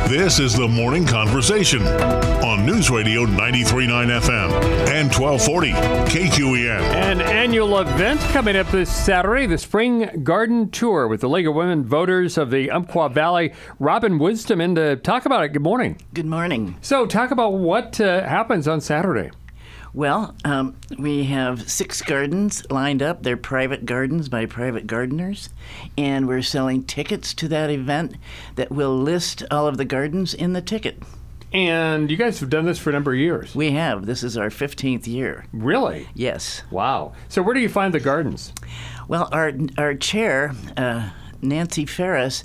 This is the Morning Conversation on News Radio 93.9 FM and 1240 KQEN. An annual event coming up this Saturday, the Spring Garden Tour with the League of Women Voters of the Umpqua Valley. Robin Wisdom in to talk about it. Good morning. Good morning. So talk about what happens on Saturday. Well, we have 6 gardens lined up. They're private gardens by private gardeners. And we're selling tickets to that event that will list all of the gardens in the ticket. And you guys have done this for a number of years. We have. This is our 15th year. Really? Yes. Wow. So where do you find the gardens? Well, our chair, Nancy Ferris,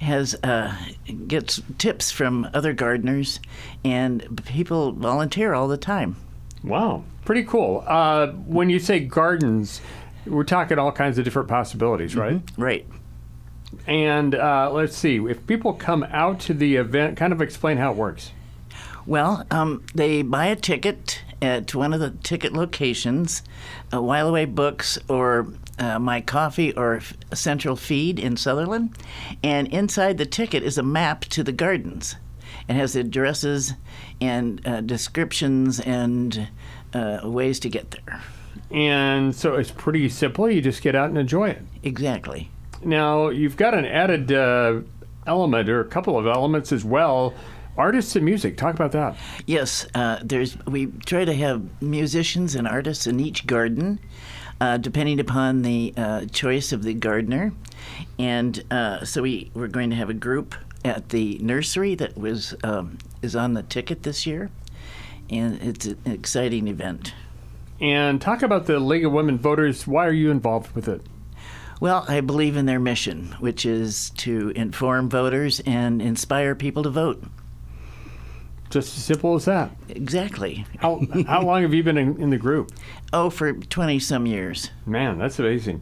gets tips from other gardeners, and people volunteer all the time. Wow, pretty cool. When you say gardens, we're talking all kinds of different possibilities, right? Mm-hmm. Right. And let's see, if people come out to the event, kind of explain how it works. Well, they buy a ticket at one of the ticket locations, While Away Books or My Coffee or Central Feed in Sutherland, and inside the ticket is a map to the gardens. It has addresses and descriptions and ways to get there. And so it's pretty simple. You just get out and enjoy it. Exactly. Now, you've got an added element, or a couple of elements as well. Artists and music. Talk about that. Yes. We try to have musicians and artists in each garden, depending upon the choice of the gardener. And so we're going to have a group at the nursery that is on the ticket this year, and it's an exciting event. And talk about the League of Women Voters. Why are you involved with it? Well, I believe in their mission, which is to inform voters and inspire people to vote. Just as simple as that. Exactly. How long have you been in the group? Oh, for 20-some years. Man, that's amazing.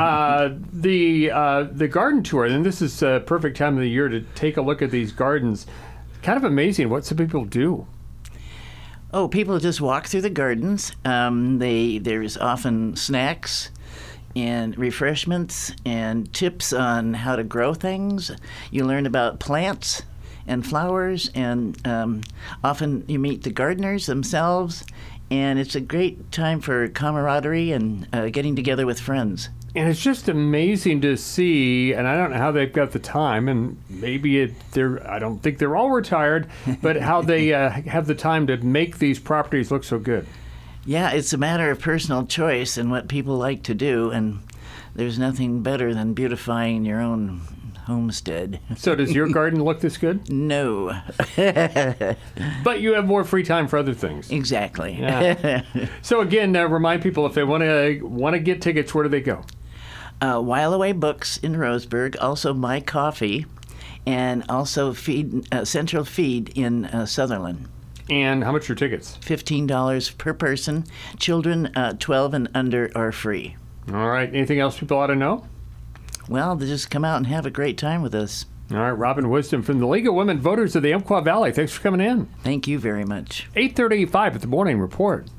The garden tour, and this is a perfect time of the year to take a look at these gardens. Kind of amazing. What some people do? Oh, people just walk through the gardens. There's often snacks and refreshments and tips on how to grow things. You learn about plants and flowers, and often you meet the gardeners themselves, and it's a great time for camaraderie and getting together with friends. And it's just amazing to see, and I don't know how they've got the time, and maybe I don't think they're all retired, but how they have the time to make these properties look so good. Yeah, it's a matter of personal choice and what people like to do, and there's nothing better than beautifying your own homestead. So does your garden look this good? No. But you have more free time for other things. Exactly. Yeah. So again, remind people, if they want to get tickets, where do they go? While Away Books in Roseburg, also My Coffee, and also Central Feed in Sutherland. And how much are tickets? $15 per person. Children 12 and under are free. All right. Anything else people ought to know? Well, they just come out and have a great time with us. All right, Robin Wisdom from the League of Women Voters of the Umpqua Valley. Thanks for coming in. Thank you very much. 8:35 at the Morning Report.